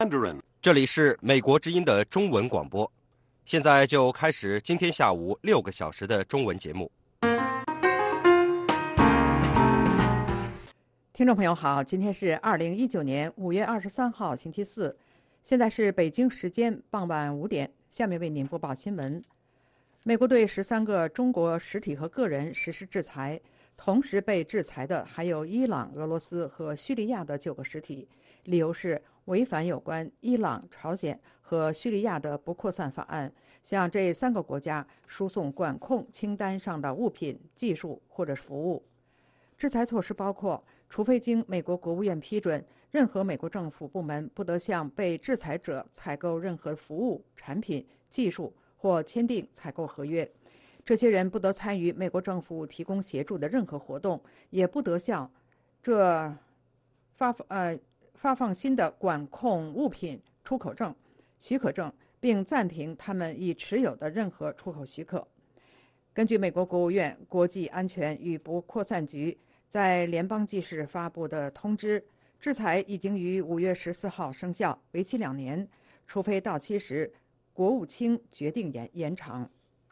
这里是美国之音的中文广播，现在就开始今天下午6个小时的中文节目。 听众朋友好，今天是2019年5月23号星期四，现在是北京时间傍晚5点，下面为您播报新闻。美国对13个中国实体和个人实施制裁，同时被制裁的还有伊朗、俄罗斯和叙利亚的9个实体，理由是违反有关伊朗、朝鲜和叙利亚的不扩散法案，向这3个国家输送管控清单上的物品、技术或者服务。制裁措施包括，除非经美国国务院批准，任何美国政府部门不得向被制裁者采购任何服务、产品、技术或签订采购合约。这些人不得参与美国政府提供协助的任何活动，也不得向这发放新的管控物品出口证、许可证，并暂停他们已持有的任何出口许可。根据美国国务院国际安全与不扩散局在联邦纪事发布的通知，制裁已经于5月14号生效，为期2年，除非到期时国务卿决定延长。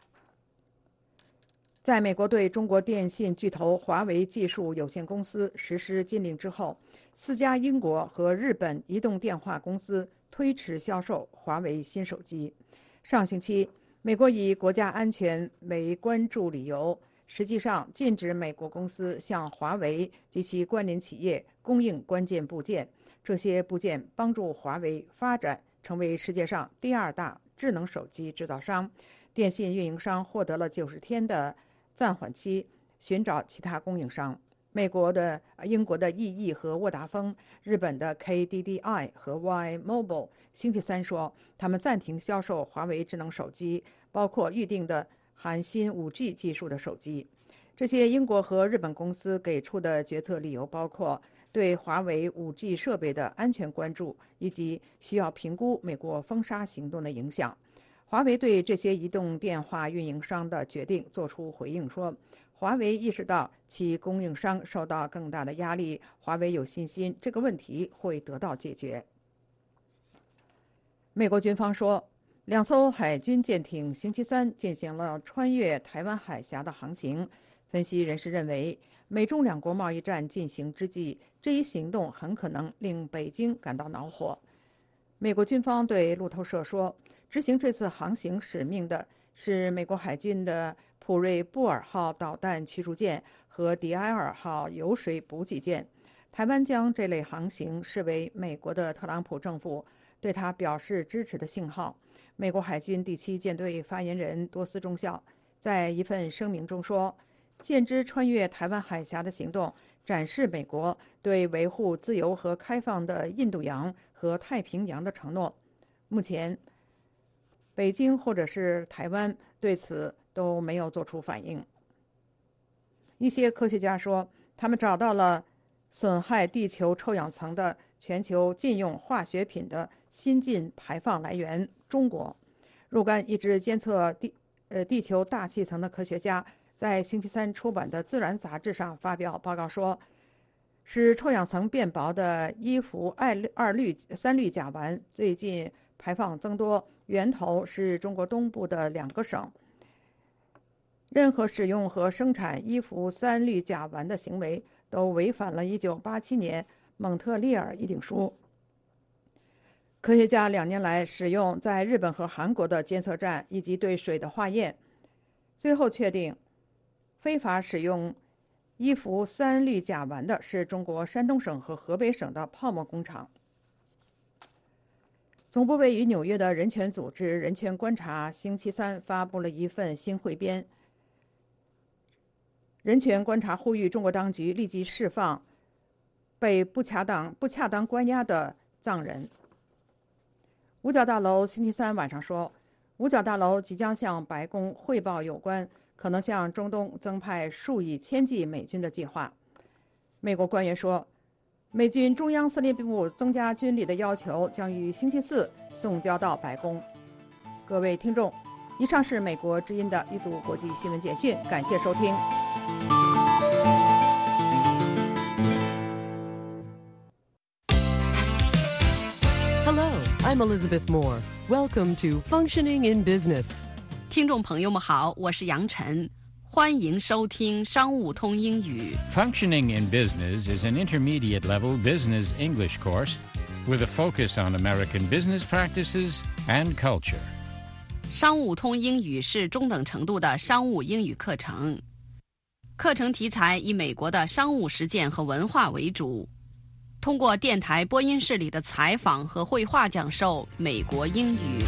在美国对中国电信巨头华为技术有限公司实施禁令之后，4家英国和日本移动电话公司推迟销售华为新手机。上星期，美国以国家安全为关注理由，实际上禁止美国公司向华为及其关联企业供应关键部件。这些部件帮助华为发展成为世界上第2大智能手机制造商。电信运营商获得了90天的暂缓期，寻找其他供应商。英国的 EE 和沃达丰，日本的 KDDI 和 Y-Mobile 星期三说，他们暂停销售华为智能手机，包括预定的含新 5G 技术的手机。这些英国和日本公司给出的决策理由包括对华为 5G 设备的安全关注，以及需要评估美国封杀行动的影响。华为对这些移动电话运营商的决定作出回应说，华为意识到其供应商受到更大的压力，华为有信心这个问题会得到解决。美国军方说，2艘海军舰艇星期三进行了穿越台湾海峡的航行。分析人士认为，美中2国贸易战进行之际，这一行动很可能令北京感到恼火。美国军方对路透社说，执行这次航行使命的是美国海军的普瑞布尔号导弹驱逐舰和迪埃尔号油水补给舰。台湾将这类航行视为美国的特朗普政府对他表示支持的信号。美国海军第7舰队发言人多斯中校在一份声明中说，舰只穿越台湾海峡的行动展示美国对维护自由和开放的印度洋和太平洋的承诺。目前，北京或者是台湾对此都没有做出反应。一些科学家说，他们找到了损害地球臭氧层的全球禁用化学品的新近排放来源——中国。若干一直监测地球大气层的科学家在星期三出版的《自然》杂志上发表报告说，使臭氧层变薄的伊氟三氯甲烷最近排放增多，源头是中国东部的2个省。任何使用和生产伊氟三氯甲烷的行为都违反了1987年蒙特利尔议定书。科学家2年来使用在日本和韩国的监测站以及对水的化验，最后确定非法使用伊氟三氯甲烷的是中国山东省和河北省的泡沫工厂。总部位于纽约的人权组织人权观察星期三发布了一份新汇编。人权观察呼吁中国当局立即释放被不恰当关押的藏人。五角大楼星期三晚上说，五角大楼即将向白宫汇报有关可能向中东增派数以千计美军的计划。美国官员说，美军中央司令部增加军力的要求将于星期四送交到白宫。各位听众，以上是美国之音的一组国际新闻简讯，感谢收听。 Hello, I'm Elizabeth Moore. Welcome to Functioning in Business. 听众朋友们好，我是杨晨，欢迎收听商务通英语。 Functioning in Business is an intermediate-level business English course with a focus on American business practices and culture. 商务通英语是中等程度的商务英语课程，课程题材以美国的商务实践和文化为主，通过电台播音室里的采访和绘画讲授美国英语。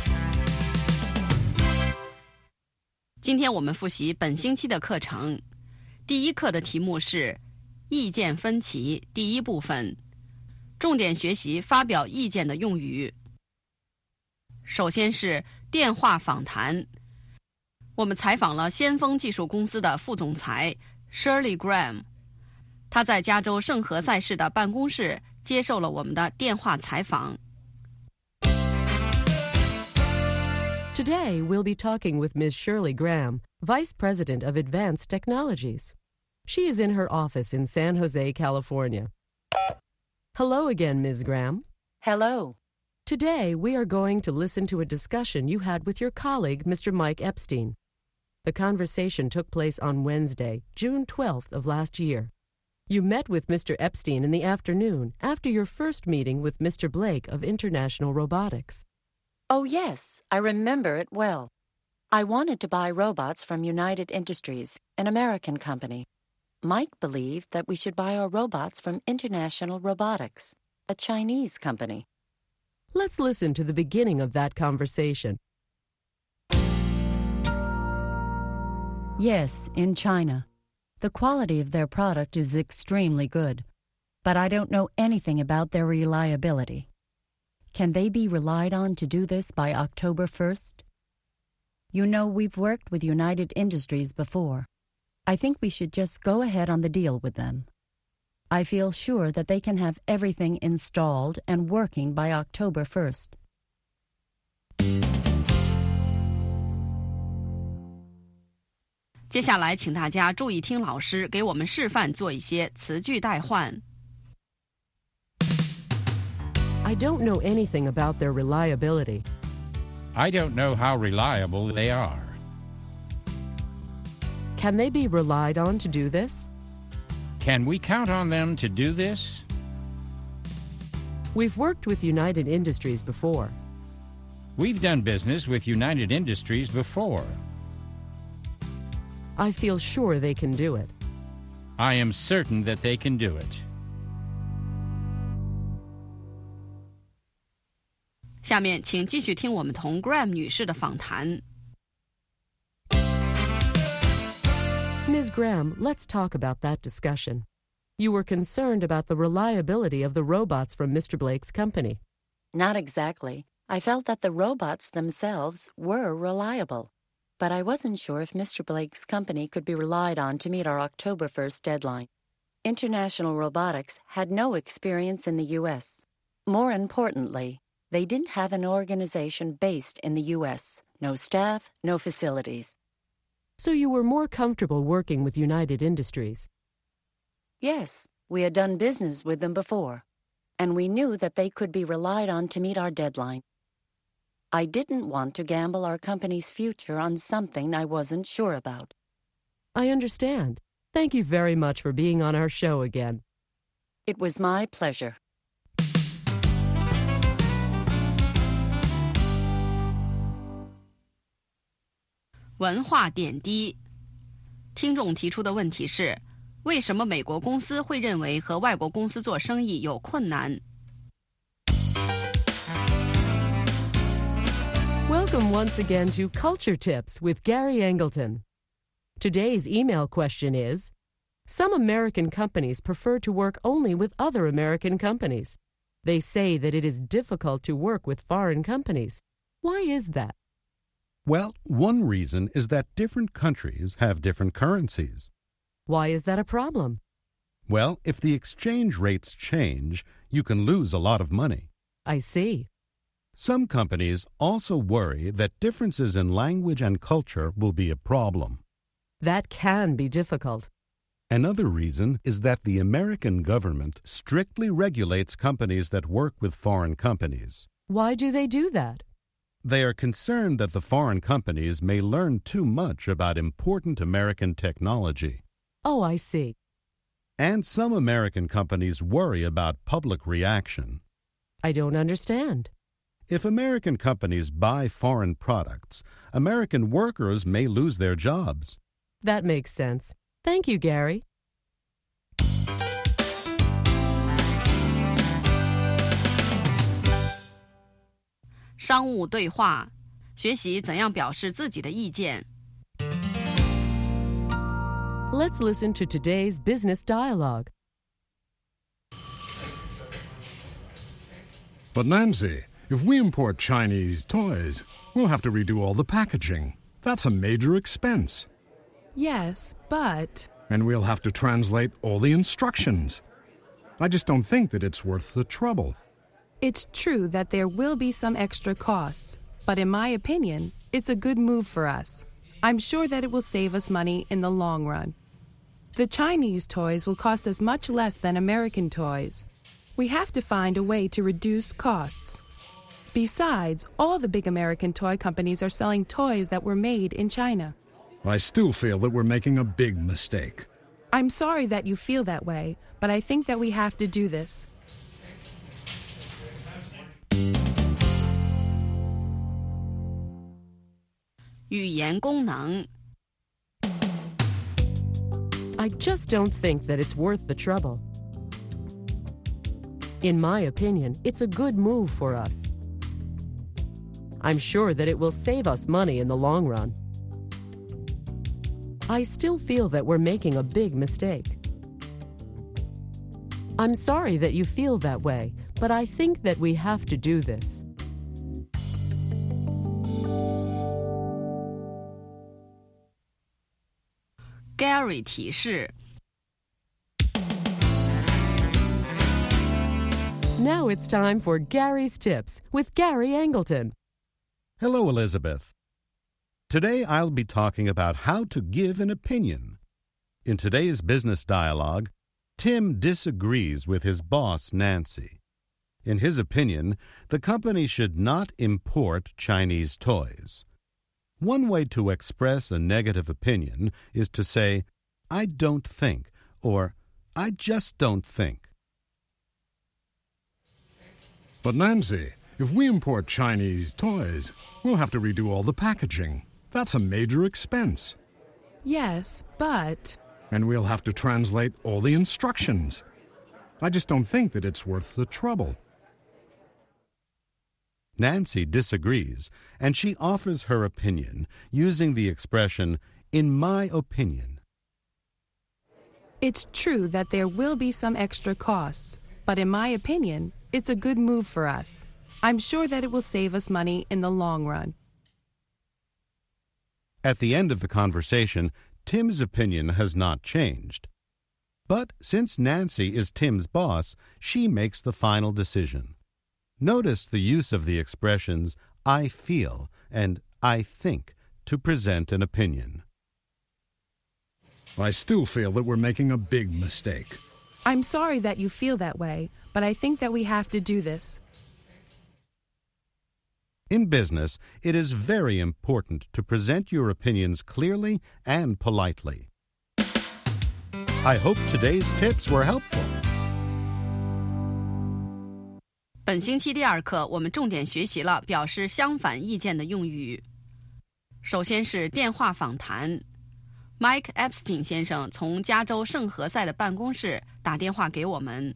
今天我们复习本星期的课程，第一课的题目是意见分歧第一部分，重点学习发表意见的用语。首先是电话访谈，我们采访了先锋技术公司的副总裁 Shirley Graham， 他在加州圣何塞市的办公室接受了我们的电话采访。 Today, we'll be talking with Ms. Shirley Graham, Vice President of Advanced Technologies. She is in her office in San Jose, California. Hello again, Ms. Graham. Hello. Today, we are going to listen to a discussion you had with your colleague, Mr. Mike Epstein. The conversation took place on Wednesday, June 12th of last year. You met with Mr. Epstein in the afternoon after your first meeting with Mr. Blake of International Robotics. Oh, yes, I remember it well. I wanted to buy robots from United Industries, an American company. Mike believed that we should buy our robots from International Robotics, a Chinese company. Let's listen to the beginning of that conversation. Yes, in China. The quality of their product is extremely good, but I don't know anything about their reliability. Can they be relied on to do this by October 1st? You know, we've worked with United Industries before. I think we should just go ahead on the deal with them. I feel sure that they can have everything installed and working by October 1st. 接下来请大家注意听老师给我们示范做一些词句代换。 I don't know anything about their reliability. I don't know how reliable they are. Can they be relied on to do this? Can we count on them to do this? We've worked with United Industries before. We've done business with United Industries before. I feel sure they can do it. I am certain that they can do it. 下面请继续听我们同 Graham 女士的访谈。 Ms. Graham, let's talk about that discussion. You were concerned about the reliability of the robots from Mr. Blake's company. Not exactly. I felt that the robots themselves were reliable, but I wasn't sure if Mr. Blake's company could be relied on to meet our October 1st deadline. International Robotics had no experience in the U.S. More importantly, they didn't have an organization based in the U.S., no staff, no facilities. So you were more comfortable working with United Industries. Yes, we had done business with them before, and we knew that they could be relied on to meet our deadline. I didn't want to gamble our company's future on something I wasn't sure about. I understand. Thank you very much for being on our show again. It was my pleasure. 文化点滴。听众提出的问题是：为什么美国公司会认为和外国公司做生意有困难？ Welcome once again to Culture Tips with Gary Angleton. Today's email question is, some American companies prefer to work only with other American companies. They say that it is difficult to work with foreign companies. Why is that? Well, one reason is that different countries have different currencies. Why is that a problem? Well, if the exchange rates change, you can lose a lot of money. I see. Some companies also worry that differences in language and culture will be a problem. That can be difficult. Another reason is that the American government strictly regulates companies that work with foreign companies. Why do they do that? They are concerned that the foreign companies may learn too much about important American technology. Oh, I see. And some American companies worry about public reaction. I don't understand. If American companies buy foreign products, American workers may lose their jobs. That makes sense. Thank you, Gary. "商务对话，学习怎样表示自己的意见。" Let's listen to today's business dialogue. But Nancy, if we import Chinese toys, we'll have to redo all the packaging. That's a major expense. Yes, but... And we'll have to translate all the instructions. I just don't think that it's worth the trouble. It's true that there will be some extra costs, but in my opinion, it's a good move for us. I'm sure that it will save us money in the long run. The Chinese toys will cost us much less than American toys. We have to find a way to reduce costs. Besides, all the big American toy companies are selling toys that were made in China. I still feel that we're making a big mistake. I'm sorry that you feel that way, but I think that we have to do this. "语言功能， I just don't think that it's worth the trouble. In my opinion, it's a good move for us. I'm sure that it will save us money in the long run. I still feel that we're making a big mistake. I'm sorry that you feel that way, but I think that we have to do this. Gary 提示， Now it's time for Gary's Tips with Gary Angleton. Hello, Elizabeth. Today I'll be talking about how to give an opinion. In today's business dialogue, Tim disagrees with his boss, Nancy. In his opinion, the company should not import Chinese toys. One way to express a negative opinion is to say, "I don't think," or "I just don't think." But Nancy, if we import Chinese toys, we'll have to redo all the packaging. That's a major expense. Yes, but... And we'll have to translate all the instructions. I just don't think that it's worth the trouble. Nancy disagrees, and she offers her opinion using the expression, "in my opinion." It's true that there will be some extra costs, but in my opinion, it's a good move for us. I'm sure that it will save us money in the long run. At the end of the conversation, Tim's opinion has not changed. But since Nancy is Tim's boss, she makes the final decision. Notice the use of the expressions "I feel" and "I think" to present an opinion. I still feel that we're making a big mistake. I'm sorry that you feel that way, but I think that we have to do this. In business, it is very important to present your opinions clearly and politely. I hope today's tips were helpful. 本星期第2课，我们重点学习了表示相反意见的用语。首先是电话访谈。Mike Epstein 先生从加州圣何塞的办公室打电话给我们。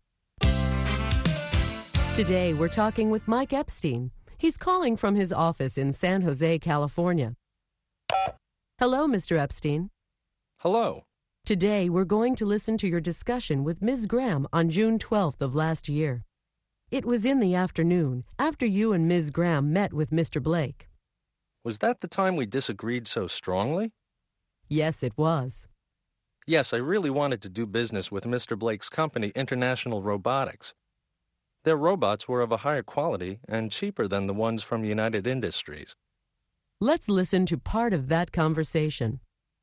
Today we're talking with Mike Epstein. He's calling from his office in San Jose, California. Hello, Mr. Epstein. Hello. Today we're going to listen to your discussion with Ms. Graham on June 12th of last year. It was in the afternoon, after you and Ms. Graham met with Mr. Blake. Was that the time we disagreed so strongly? Yes, it was. Yes, I really wanted to do business with Mr. Blake's company, International Robotics. Their robots were of a higher quality and cheaper than the ones from United Industries. Let's listen to part of that conversation.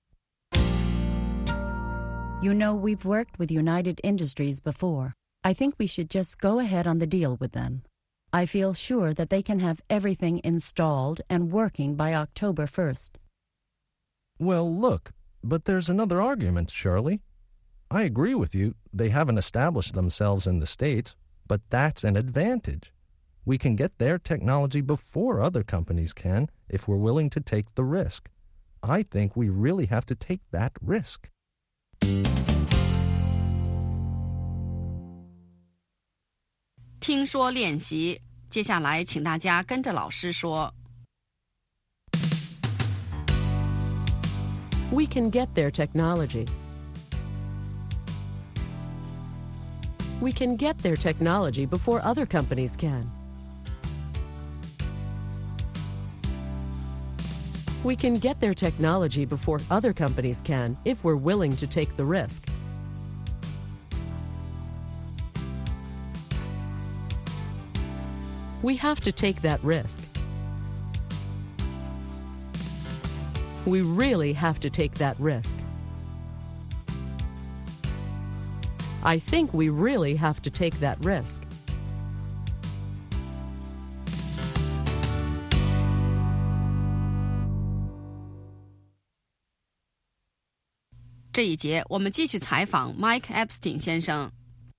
You know, we've worked with United Industries before. I think we should just go ahead on the deal with them. I feel sure that they can have everything installed and working by October 1st. Well, look, but there's another argument, Shirley. I agree with you, they haven't established themselves in the States, but that's an advantage. We can get their technology before other companies can if we're willing to take the risk. I think we really have to take that risk. 听说练习，接下来请大家跟着老师说。 We can get their technology. We can get their technology before other companies can. We can get their technology before other companies can if we're willing to take the risk. We have to take that risk. We really have to take that risk. I think we really have to take that risk. 这一节我们继续采访 Mike Epstein 先生。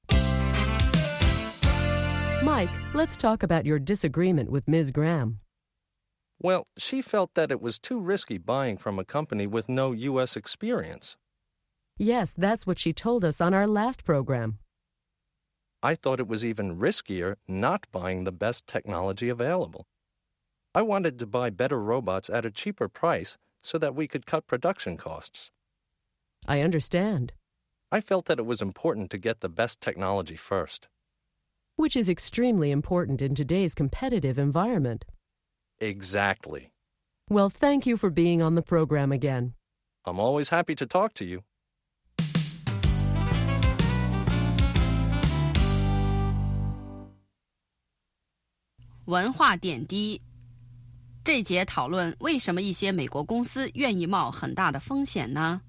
Mike, let's talk about your disagreement with Ms. Graham. Well, she felt that it was too risky buying from a company with no U.S. experience. Yes, that's what she told us on our last program. I thought it was even riskier not buying the best technology available. I wanted to buy better robots at a cheaper price so that we could cut production costs. I understand. I felt that it was important to get the best technology first. Which is extremely important in today's competitive environment. Exactly. Well, thank you for being on the program again. I'm always happy to talk to you. 文化点滴，这节讨论为什么一些美国公司愿意冒很大的风险呢？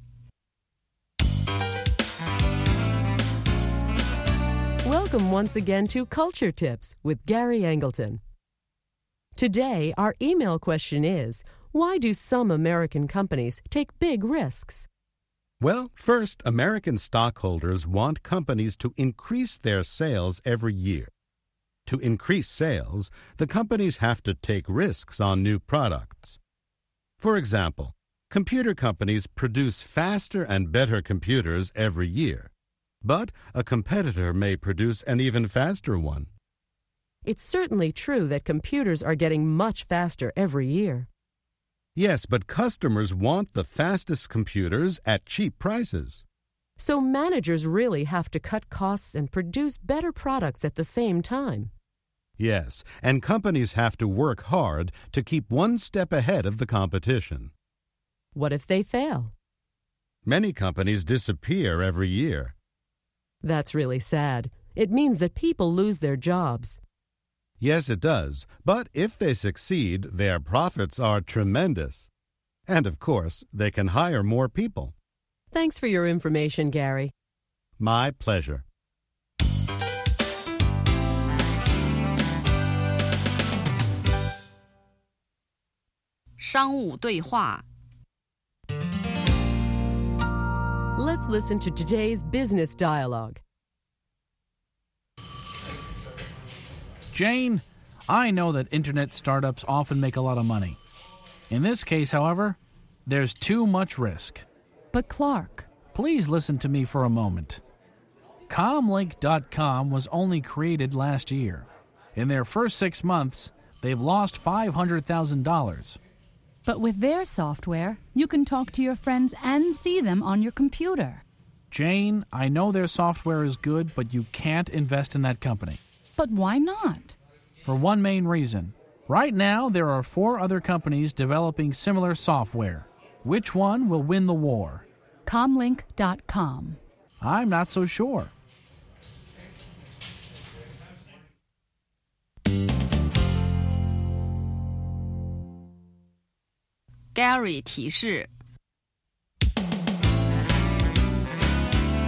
Welcome once again to Culture Tips with Gary Angleton. Today, our email question is, why do some American companies take big risks? Well, first, American stockholders want companies to increase their sales every year. To increase sales, the companies have to take risks on new products. For example, computer companies produce faster and better computers every year. But a competitor may produce an even faster one. It's certainly true that computers are getting much faster every year. Yes, but customers want the fastest computers at cheap prices. So managers really have to cut costs and produce better products at the same time. Yes, and companies have to work hard to keep one step ahead of the competition. What if they fail? Many companies disappear every year. That's really sad. It means that people lose their jobs. Yes, it does. But if they succeed, their profits are tremendous. And of course, they can hire more people. Thanks for your information, Gary. My pleasure. 商务对话。 Let's listen to today's business dialogue. Jane, I know that internet startups often make a lot of money. In this case, however, there's too much risk. But Clark, Please listen to me for a moment. Comlink.com was only created last year. In their first 6 months, they've lost $500,000. but with their software, you can talk to your friends and see them on your computer. Jane, I know their software is good, but you can't invest in that company. But why not? For one main reason. Right now, there are 4 other companies developing similar software. Which one will win the war? Comlink.com. I'm not so sure. Gary 提示。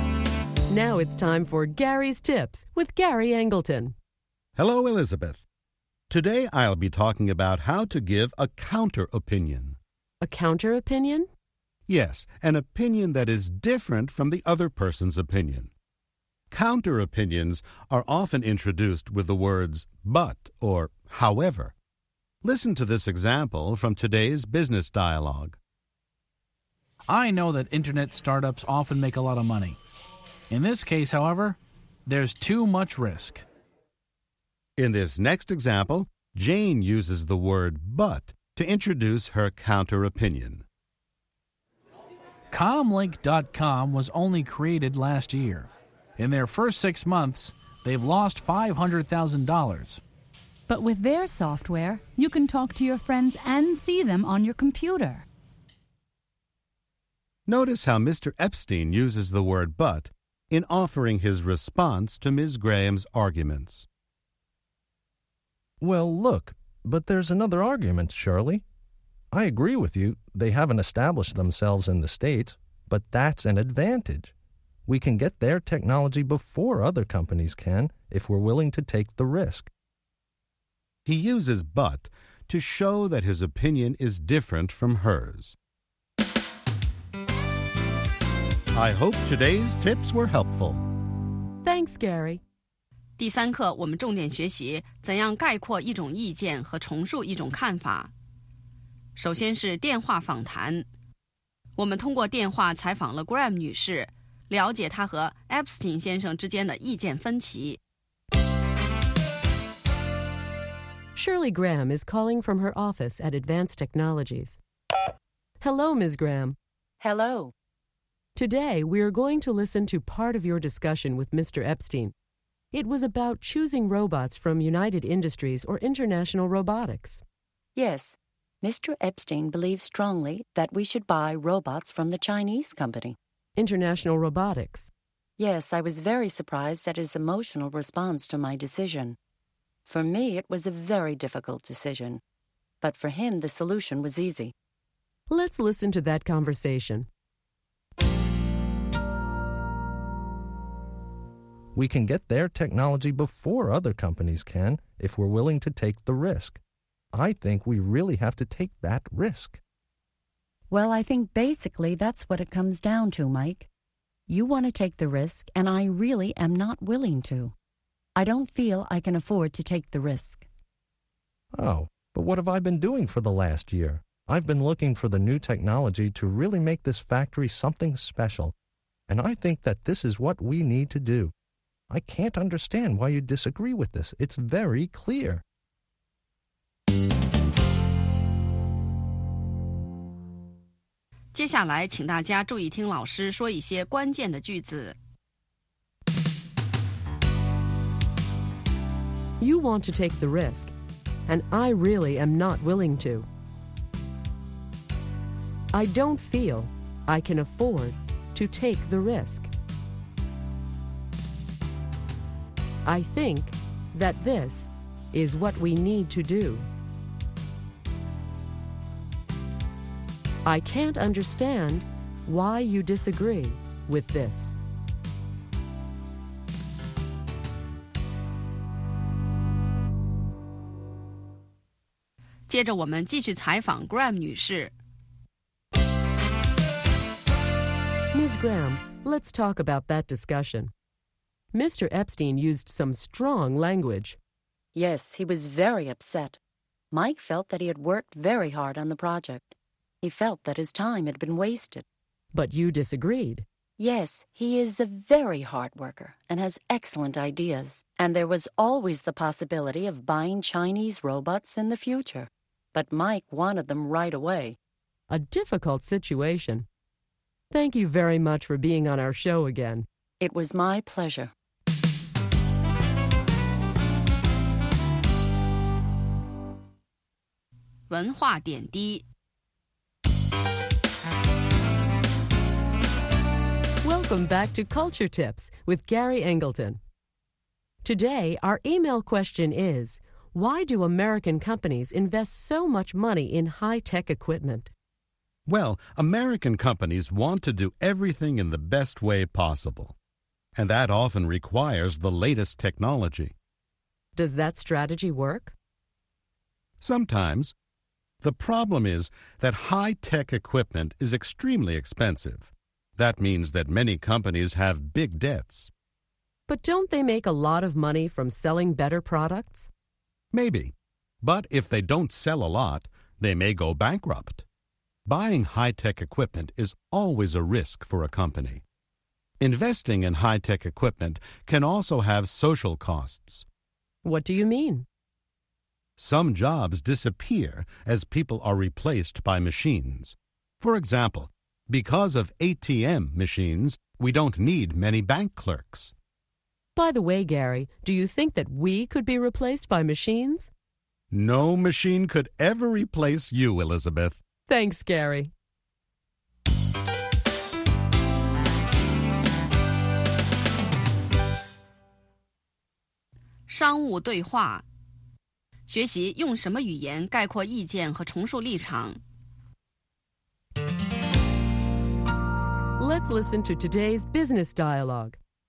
Now it's time for Gary's Tips with Gary Angleton. Hello, Elizabeth. Today I'll be talking about how to give a counter opinion. A counter opinion? Yes, an opinion that is different from the other person's opinion. Counter opinions are often introduced with the words but or however. Listen to this example from today's business dialogue. I know that internet startups often make a lot of money. In this case, however, there's too much risk. In this next example, Jane uses the word but to introduce her counter opinion. Comlink.com was only created last year. In their first 6 months, they've lost $500,000. But with their software, you can talk to your friends and see them on your computer. Notice how Mr. Epstein uses the word but in offering his response to Ms. Graham's arguments. Well, look, but there's another argument, Shirley. I agree with you, they haven't established themselves in the States, but that's an advantage. We can get their technology before other companies can if we're willing to take the risk. He uses but to show that his opinion is different from hers. I hope today's tips were helpful. Thanks, Gary. 第3课，我们重点学习怎样概括一种意见和重述一种看法。首先是电话访谈。我们通过电话采访了 Graham 女士，了解她和 Epstein 先生之间的意见分歧。 Shirley Graham is calling from her office at Advanced Technologies. Hello, Ms. Graham. Hello. Today, we are going to listen to part of your discussion with Mr. Epstein. It was about choosing robots from United Industries or International Robotics. Yes, Mr. Epstein believes strongly that we should buy robots from the Chinese company. International Robotics. Yes, I was very surprised at his emotional response to my decision. For me, it was a very difficult decision. But for him, the solution was easy. Let's listen to that conversation. We can get their technology before other companies can if we're willing to take the risk. I think we really have to take that risk. Well, I think basically that's what it comes down to, Mike. You want to take the risk, and I really am not willing to. I don't feel I can afford to take the risk. Oh, but what have I been doing for the last year? I've been looking for the new technology to really make this factory something special. And I think that this is what we need to do. I can't understand why you disagree with this. It's very clear. 接下来，请大家注意听老师说一些关键的句子。 You want to take the risk, and I really am not willing to. I don't feel I can afford to take the risk. I think that this is what we need to do. I can't understand why you disagree with this. “接着我们继续采访 Graham 女士。 Ms. Graham, let's talk about that discussion. Mr. Epstein used some strong language. Yes, he was very upset. Mike felt that he had worked very hard on the project. He felt that his time had been wasted. But you disagreed. Yes, he is a very hard worker and has excellent ideas. And there was always the possibility of buying Chinese robots in the future. But Mike wanted them right away. A difficult situation. Thank you very much for being on our show again. It was my pleasure. “文化点滴。” Welcome back to Culture Tips with Gary Engleton. Today, our email question is, why do American companies invest so much money in high-tech equipment? Well, American companies want to do everything in the best way possible. And that often requires the latest technology. Does that strategy work? Sometimes. The problem is that high-tech equipment is extremely expensive. That means that many companies have big debts. But don't they make a lot of money from selling better products? Maybe. But if they don't sell a lot, they may go bankrupt. Buying high-tech equipment is always a risk for a company. Investing in high-tech equipment can also have social costs. What do you mean? Some jobs disappear as people are replaced by machines. For example, because of ATM machines, we don't need many bank clerks. By the way, Gary, do you think that we could be replaced by machines? No machine could ever replace you, Elizabeth. Thanks, Gary. 商务对话，学习用什么语言概括意见和重述立场。 Let's listen to today's business dialogue.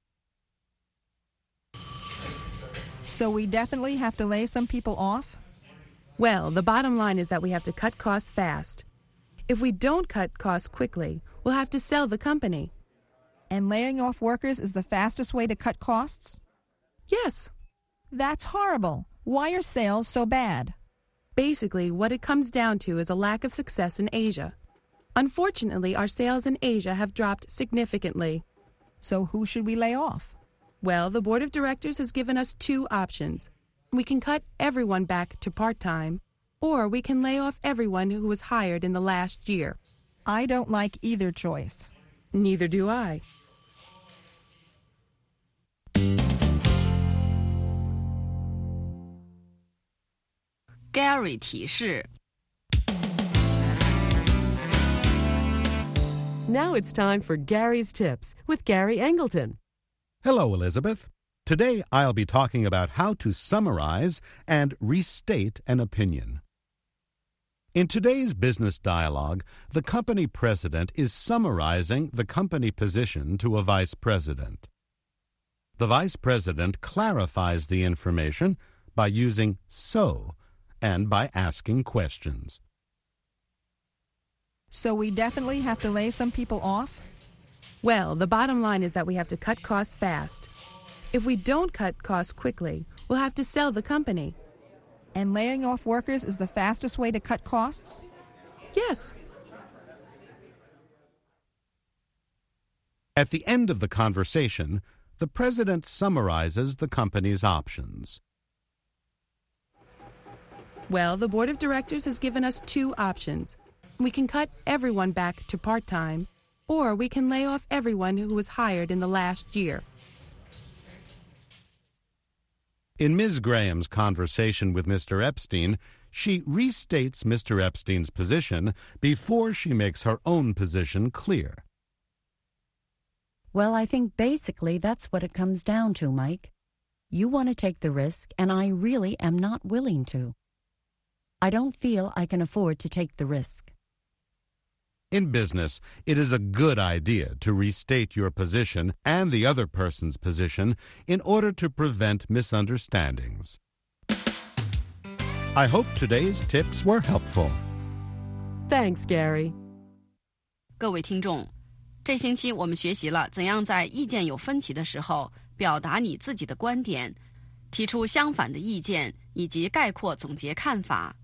So we definitely have to lay some people off? Well, the bottom line is that we have to cut costs fast. If we don't cut costs quickly, we'll have to sell the company. And laying off workers is the fastest way to cut costs? Yes. That's horrible. Why are sales so bad? Basically, what it comes down to is a lack of success in Asia. Unfortunately, our sales in Asia have dropped significantly. So who should we lay off? Well, the board of directors has given us two options. We can cut everyone back to part-time, or we can lay off everyone who was hired in the last year. I don't like either choice. Neither do I. Gary 提示。 Now it's time for Gary's Tips with Gary Angleton. Hello, Elizabeth. Today I'll be talking about how to summarize and restate an opinion. In today's business dialogue, the company president is summarizing the company position to a vice president. The vice president clarifies the information by using so and by asking questions. So we definitely have to lay some people off? Well, the bottom line is that we have to cut costs fast. If we don't cut costs quickly, we'll have to sell the company. And laying off workers is the fastest way to cut costs? Yes. At the end of the conversation, the president summarizes the company's options. Well, the board of directors has given us two options. We can cut everyone back to part-time, or we can lay off everyone who was hired in the last year. In Ms. Graham's conversation with Mr. Epstein, she restates Mr. Epstein's position before she makes her own position clear. Well, I think basically that's what it comes down to, Mike. You want to take the risk, and I really am not willing to. I don't feel I can afford to take the risk. In business, it is a good idea to restate your position and the other person's position in order to prevent misunderstandings. I hope today's tips were helpful. Thanks, Gary. 各位听众，这星期我们学习了怎样在意见有分歧的时候表达你自己的观点，提出相反的意见，以及概括总结看法。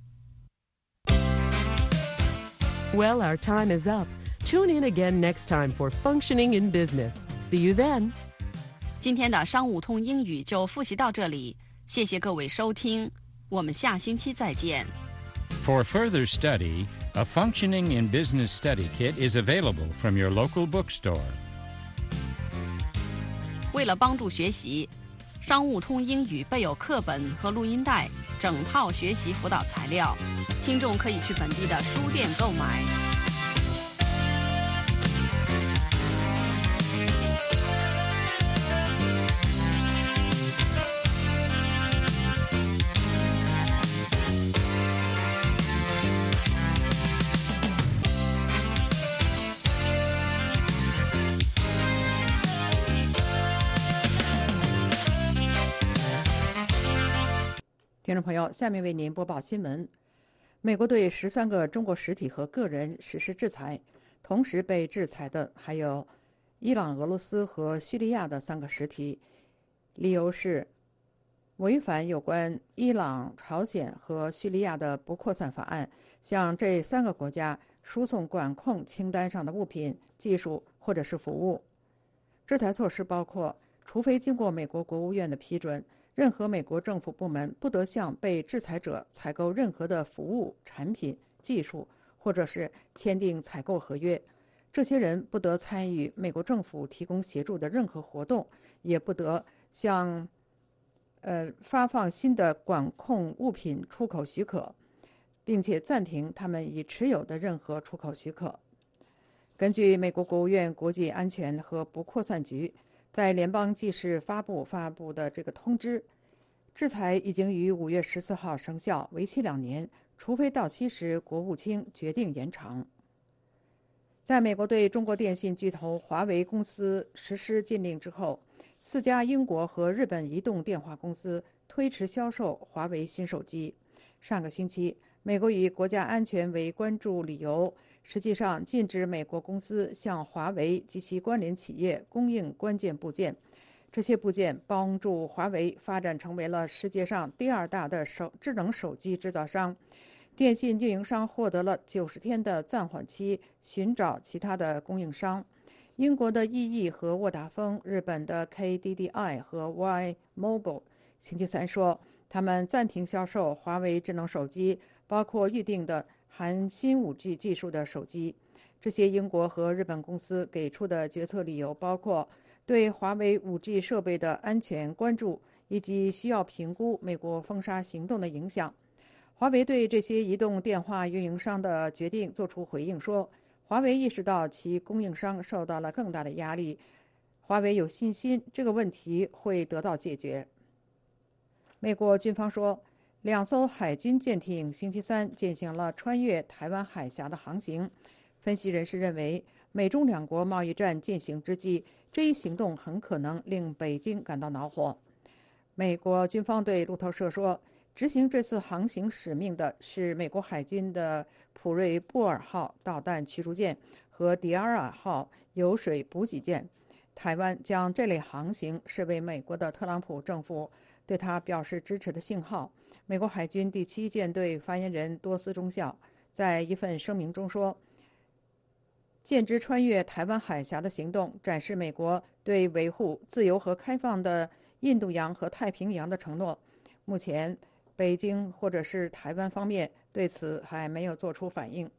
Well, our time is up. Tune in again next time for Functioning in Business. See you then. 今天的商务通英语就复习到这里，谢谢各位收听，我们下星期再见。 For further study, a Functioning in Business Study Kit is available from your local bookstore. 为了帮助学习，商务通英语备有课本和录音带，整套学习辅导材料，听众可以去本地的书店购买。 听众朋友，下面为您播报新闻。 美国对13个中国实体和个人实施制裁，同时被制裁的还有伊朗、俄罗斯和叙利亚的3个实体，理由是违反有关伊朗、朝鲜和叙利亚的不扩散法案，向这3个国家输送管控清单上的物品、技术或者是服务。制裁措施包括，除非经过美国国务院的批准，任何美国政府部门不得向被制裁者采购任何的服务、产品、技术，或者是签订采购合约。这些人不得参与美国政府提供协助的任何活动，也不得向发放新的管控物品出口许可，并且暂停他们已持有的任何出口许可。根据美国国务院国际安全和不扩散局在联邦记事发布的这个通知，制裁已经于5月14号生效，为期2年，除非到期时国务卿决定延长。在美国对中国电信巨头华为公司实施禁令之后，4家英国和日本移动电话公司推迟销售华为新手机。上个星期，美国以国家安全为关注理由，实际上禁止美国公司向华为及其关联企业供应关键部件。这些部件帮助华为发展成为了世界上第2大的智能手机制造商。电信运营商获得了90天的暂缓期，寻找其他的供应商。英国的 EE 和沃达丰，日本的 KDDI 和 Y-Mobile 星期3说，他们暂停销售华为智能手机，包括预定的含新 5G 技术的手机。这些英国和日本公司给出的决策理由包括对华为 5G 设备的安全关注，以及需要评估美国封杀行动的影响。华为对这些移动电话运营商的决定作出回应说，华为意识到其供应商受到了更大的压力，华为有信心这个问题会得到解决。美国军方说，2艘海军舰艇星期3进行了穿越台湾海峡的航行。分析人士认为，美中2国贸易战进行之际，这一行动很可能令北京感到恼火。美国军方对路透社说，执行这次航行使命的是美国海军的普瑞布尔号导弹驱逐舰和迪阿尔号油水补给舰。台湾将这类航行视为美国的特朗普政府对他表示支持的信号。美国海军第7舰队发言人多斯中校在一份声明中说，舰只穿越台湾海峡的行动展示美国对维护自由和开放的印度洋和太平洋的承诺。目前北京或者是台湾方面对此还没有做出反应。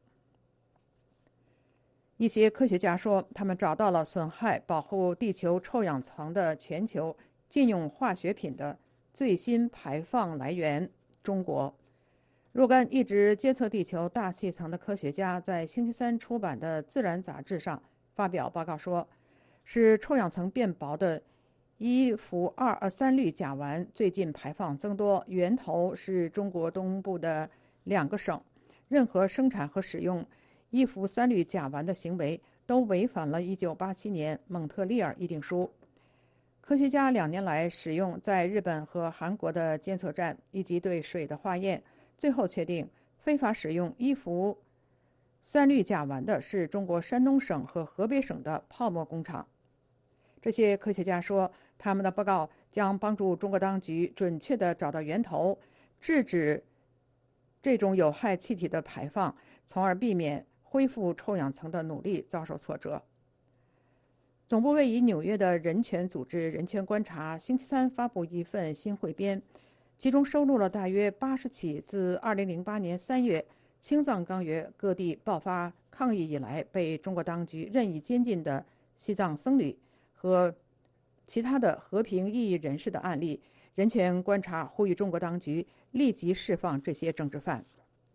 一些科学家说，他们找到了损害保护地球臭氧层的全球禁用化学品的最新排放来源——中国。若干一直监测地球大气层的科学家在星期3出版的《自然》杂志上发表报告说，使臭氧层变薄的伊氟三氯甲烷最近排放增多，源头是中国东部的2个省。任何生产和使用伊氟三氯甲烷的行为都违反了1987年蒙特利尔议定书。科学家2年来使用在日本和韩国的监测站以及对水的化验，最后确定非法使用伊氟三氯甲烷的是中国山东省和河北省的泡沫工厂。这些科学家说，他们的报告将帮助中国当局准确地找到源头，制止这种有害气体的排放，从而避免恢复臭氧层的努力遭受挫折。总部位于纽约的人权组织人权观察星期3发布一份新汇编，其中收录了大约80起自2008年3月青藏高原各地爆发抗议以来被中国当局任意监禁的西藏僧侣和其他的和平异议人士的案例。人权观察呼吁中国当局立即释放这些政治犯。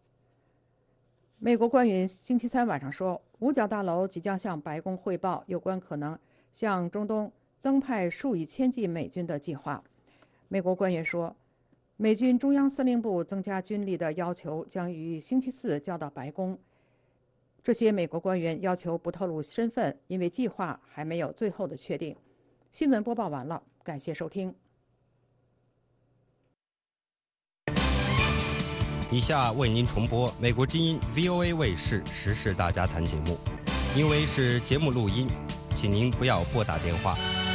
美国官员星期3晚上说，五角大楼即将向白宫汇报有关可能向中东增派数以千计美军的计划。美国官员说，美军中央司令部增加军力的要求将于星期4交到白宫。这些美国官员要求不透露身份，因为计划还没有最后的确定。新闻播报完了，感谢收听。 以下为您重播美国之音 VOA 卫视时事大家谈节目，因为是节目录音，请您不要拨打电话。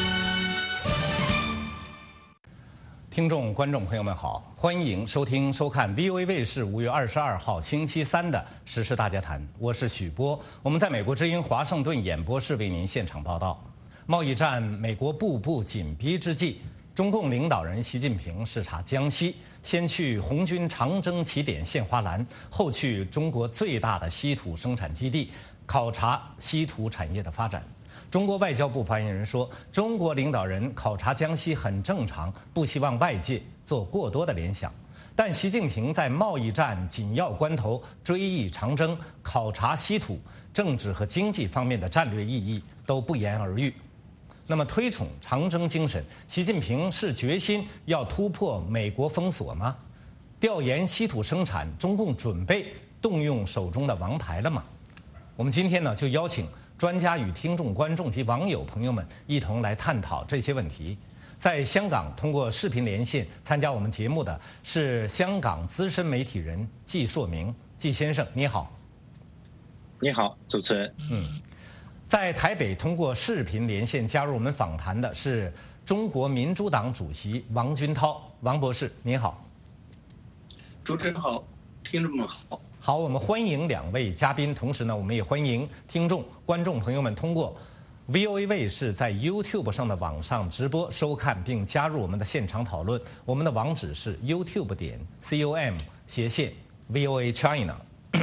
听众、观众朋友们好，欢迎收听、收看 VOA 卫视5月22号星期三的时事大家谈，我是许波，我们在美国之音华盛顿演播室为您现场报道。贸易战，美国步步紧逼之际，中共领导人习近平视察江西，先去红军长征起点献花篮，后去中国最大的稀土生产基地考察稀土产业的发展。中国外交部发言人说，中国领导人考察江西很正常，不希望外界做过多的联想。但习近平在贸易战紧要关头追忆长征、考察稀土，政治和经济方面的战略意义都不言而喻。那么推崇长征精神，习近平是决心要突破美国封锁吗？调研稀土生产，中共准备动用手中的王牌了吗？我们今天呢就邀请专家与听众、观众及网友朋友们一同来探讨这些问题。在香港通过视频连线参加我们节目的是香港资深媒体人季硕明，季先生你好。 你好，主持人。 在台北通过视频连线加入我们访谈的是中国民主党主席王军涛，王博士您好。 主持人好，听众们好。 好，我们欢迎两位嘉宾，同时呢，我们也欢迎听众、观众朋友们通过 VOA 卫视在 YouTube 上的网上直播收看并加入我们的现场讨论。我们的网址是 youtube.com/VOA China。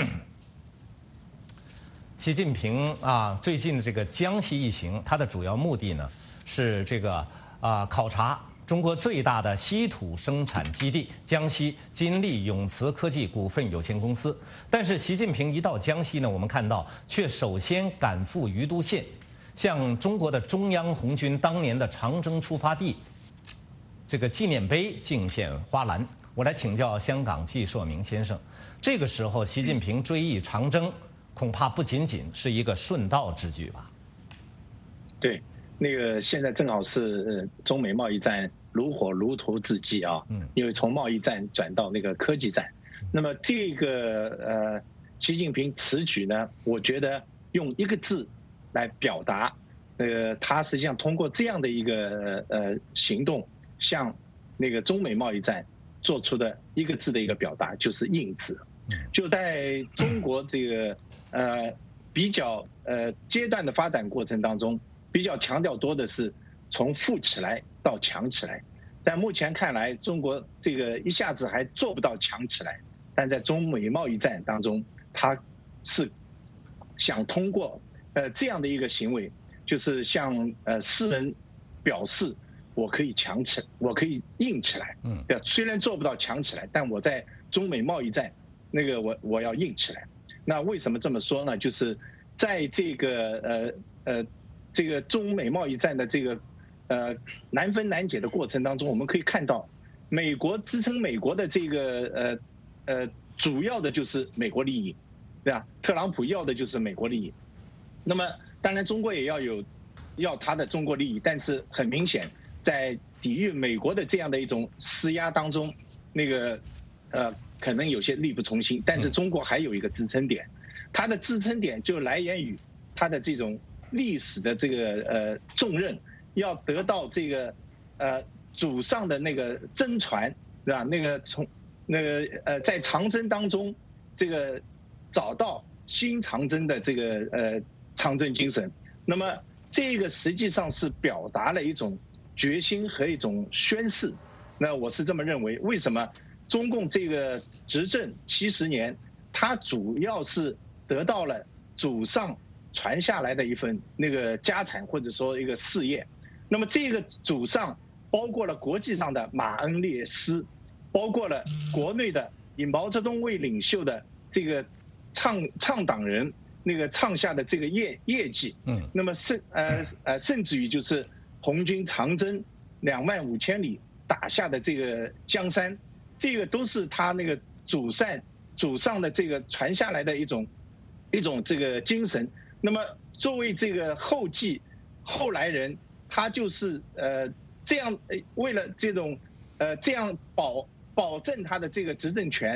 习近平最近这个江西一行，它的主要目的呢是这个考察中国最大的稀土生产基地江西金利永磁科技股份有限公司。但是习近平一到江西呢，我们看到却首先赶赴余都县，向中国的中央红军当年的长征出发地这个纪念碑敬献花篮。我来请教香港季硕明先生，这个时候习近平追忆长征，恐怕不仅仅是一个顺道之举吧？ 对，那个现在正好是中美贸易战如火如荼之际啊，因为从贸易战转到那个科技战，那么这个习近平此举呢，我觉得用一个字来表达，他实际上通过这样的一个行动，向那个中美贸易战做出的一个字的一个表达，就是硬字。就在中国这个比较阶段的发展过程当中，比较强调多的是从富起来到强起来。在目前看来，中国这个一下子还做不到强起来，但在中美贸易战当中，他是想通过这样的一个行为，就是向世人表示我可以强起来，我可以硬起来。虽然做不到强起来，但我在中美贸易战那个我要硬起来。那为什么这么说呢？就是在这个这个中美贸易战的这个难分难解的过程当中，我们可以看到，美国支撑美国的这个主要的就是美国利益，对吧？特朗普要的就是美国利益。那么当然中国也要他的中国利益，但是很明显，在抵御美国的这样的一种施压当中，那个可能有些力不从心，但是中国还有一个支撑点，它的支撑点就来源于它的这种历史的这个重任，要得到这个祖上的那个真传，对吧？那个从那个在长征当中，这个找到新长征的这个长征精神，那么这个实际上是表达了一种决心和一种宣誓。那我是这么认为，为什么？中共这个执政70年，它主要是得到了祖上传下来的一份那个家产，或者说一个事业。那么这个祖上包括了国际上的马恩列斯，包括了国内的以毛泽东为领袖的这个倡党人那个创下的这个业绩。那么甚至于就是红军长征25000里打下的这个江山。这个都是他那个祖上的这个传下来的一种这个精神。那么作为这个后来人，他就是这样为了这种这样保证他的这个执政权，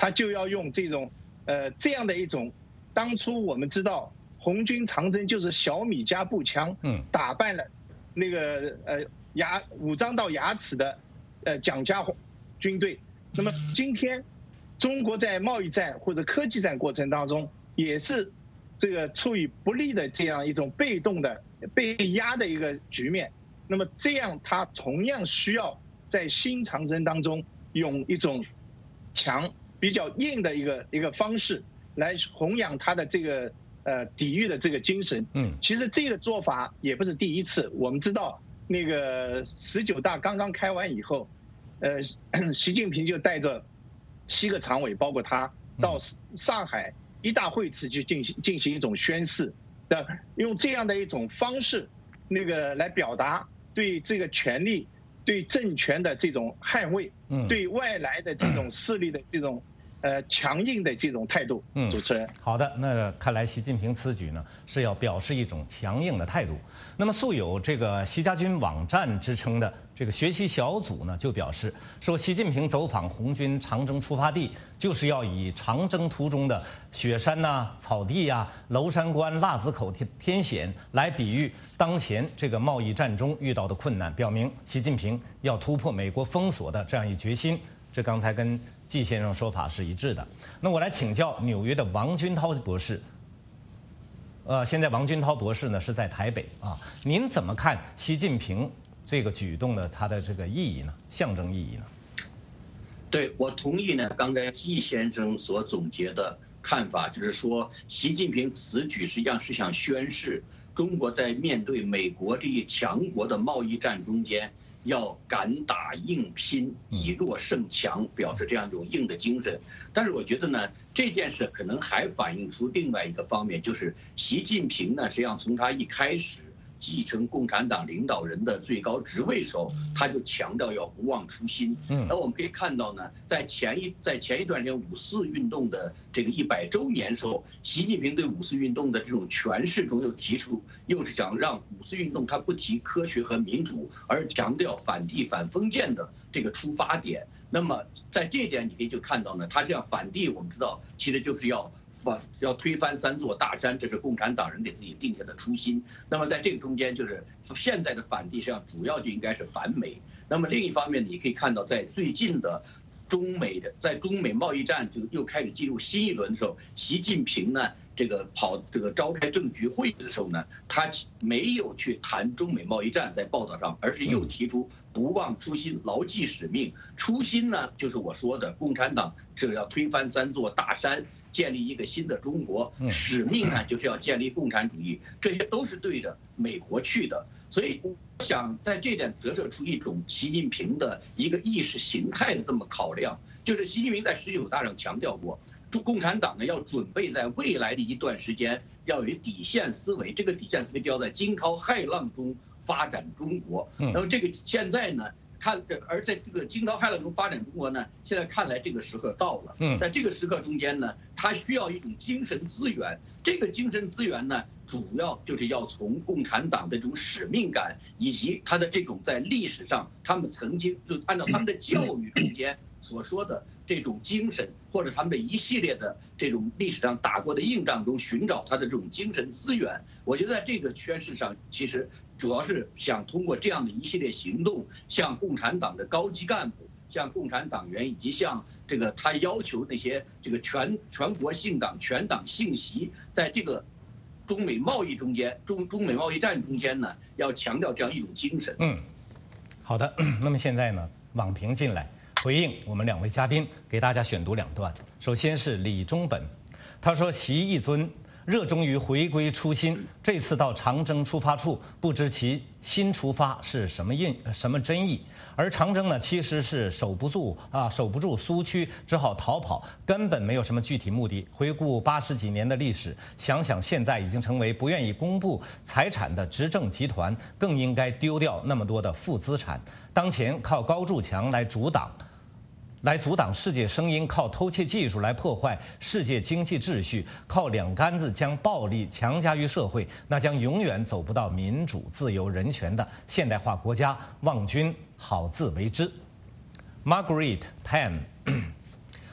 他就要用这种这样的一种，当初我们知道红军长征就是小米加步枪，打败了那个武装到牙齿的蒋家军队。那么今天中国在贸易战或者科技战过程当中，也是这个处于不利的这样一种被动的被压的一个局面。那么这样他同样需要在新长征当中用一种比较硬的一个方式来弘扬他的这个抵御的这个精神。其实这个做法也不是第一次。我们知道那个19大刚刚开完以后，习近平就带着7个常委，包括他，到上海一大会次去进行一种宣誓，用这样的一种方式，来表达对这个权力、对政权的这种捍卫，对外来的这种势力的这种强硬的这种态度。主持人， 好的，那看来习近平此举呢是要表示一种强硬的态度。那么素有这个习家军网站之称的这个学习小组呢，就表示说，习近平走访红军长征出发地，就是要以长征途中的雪山呐、草地呀、娄山关、腊子口天险来比喻当前这个贸易战中遇到的困难，表明习近平要突破美国封锁的这样一决心。这刚才跟季先生说法是一致的。那我来请教纽约的王军涛博士。现在王军涛博士呢是在台北啊，您怎么看习近平这个举动的它的这个意义呢？象征意义呢？ 对，我同意呢，刚才季先生所总结的看法，就是说，习近平此举实际上是想宣示中国在面对美国这一强国的贸易战中间，要敢打硬拼，以弱胜强，表示这样一种硬的精神。但是我觉得呢，这件事可能还反映出另外一个方面，就是习近平呢，实际上从他一开始继承共产党领导人的最高职位时候，他就强调要不忘初心。那我们可以看到呢，在前一段时间5·4运动的这个100周年时候，习近平对5·4运动的这种诠释中又提出，又是想让5·4运动它不提科学和民主，而强调反帝反封建的这个出发点。那么在这一点你可以就看到呢，他这样反帝，我们知道其实就是要推翻3座大山，这是共产党人给自己定下的初心。那么在这个中间，就是现在的反帝实际上主要就应该是反美。那么另一方面，你可以看到在最近的中美贸易战就又开始进入新一轮的时候，习近平呢召开政局会议的时候呢，他没有去谈中美贸易战在报道上，而是又提出不忘初心，牢记使命。初心呢，就是我说的共产党这要推翻3座大山，建立一个新的中国。使命呢，就是要建立共产主义，这些都是对着美国去的。所以我想在这点折射出一种习近平的一个意识形态的这么考量，就是习近平在19大上强调过，共产党呢要准备在未来的一段时间要有底线思维，这个底线思维就要在惊涛骇浪中发展中国。那么这个现在呢，而在这个惊涛骇浪中发展中国呢，现在看来这个时刻到了。在这个时刻中间呢，它需要一种精神资源。这个精神资源呢，主要就是要从共产党的这种使命感，以及他的这种在历史上他们曾经就按照他们的教育中间所说的这种精神，或者他们的一系列的这种历史上打过的硬仗中寻找他的这种精神资源。我觉得在这个宣示上，其实主要是想通过这样的一系列行动，向共产党的高级干部、向共产党员，以及向这个他要求那些这个全国姓党、全党姓习，在这个中美贸易中间、中美贸易战中间呢，要强调这样一种精神。 好的。那么现在呢，网评进来回应我们2位嘉宾，给大家选读2段。首先是李中本，他说：“习一尊热衷于回归初心，这次到长征出发处，不知其新出发是什么真意。而长征呢，其实是守不住苏区，只好逃跑，根本没有什么具体目的。回顾80几年的历史，想想现在已经成为不愿意公布财产的执政集团，更应该丢掉那么多的负资产。当前靠高筑墙来阻挡世界声音，靠偷窃技术来破坏世界经济秩序，靠2竿子将暴力强加于社会，那将永远走不到民主、自由、人权的现代化国家。望君好自为之。” Margaret Tan，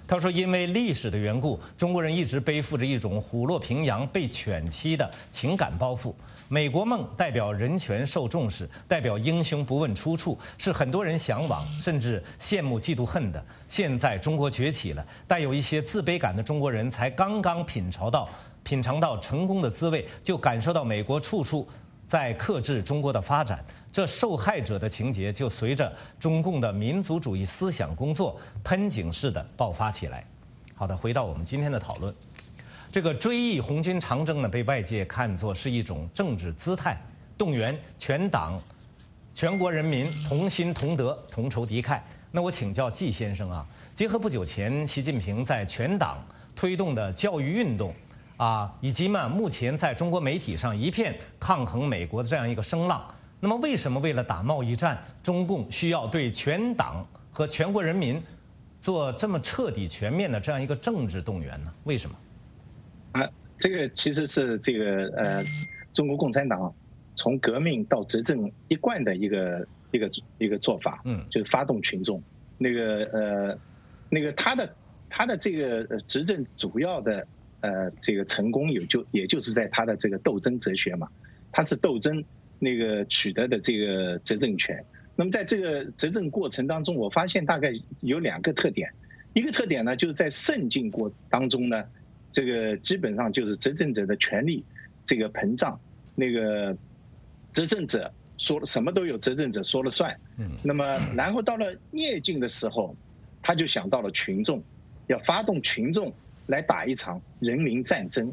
他说，因为历史的缘故，中国人一直背负着一种虎落平阳被犬欺的情感包袱。美国梦代表人权受重视，代表英雄不问出处，是很多人向往甚至羡慕嫉妒恨的。现在中国崛起了，带有一些自卑感的中国人才刚刚品尝到成功的滋味，就感受到美国处处在克制中国的发展，这受害者的情节就随着中共的民族主义思想工作喷井式的爆发起来。好的，回到我们今天的讨论。这个追忆红军长征呢，被外界看作是一种政治姿态，动员全党、全国人民同心同德、同仇敌忾。那我请教季先生啊，结合不久前习近平在全党推动的教育运动以及目前在中国媒体上一片抗衡美国的这样一个声浪，那么为什么为了打贸易战，中共需要对全党和全国人民做这么彻底全面的这样一个政治动员呢？为什么？ 这个其实是这个中国共产党从革命到执政一贯的一个做法，就是发动群众。那个他的这个执政主要的这个成功也就是在他的这个斗争哲学嘛，他是斗争取得的这个执政权。那么在这个执政过程当中，我发现大概有2个特点，一个特点呢就是在顺境当中呢。这个基本上就是执政者的权力这个膨胀，执政者说什么都有执政者说了算。那么然后到了逆境的时候，他就想到了群众，要发动群众来打一场人民战争。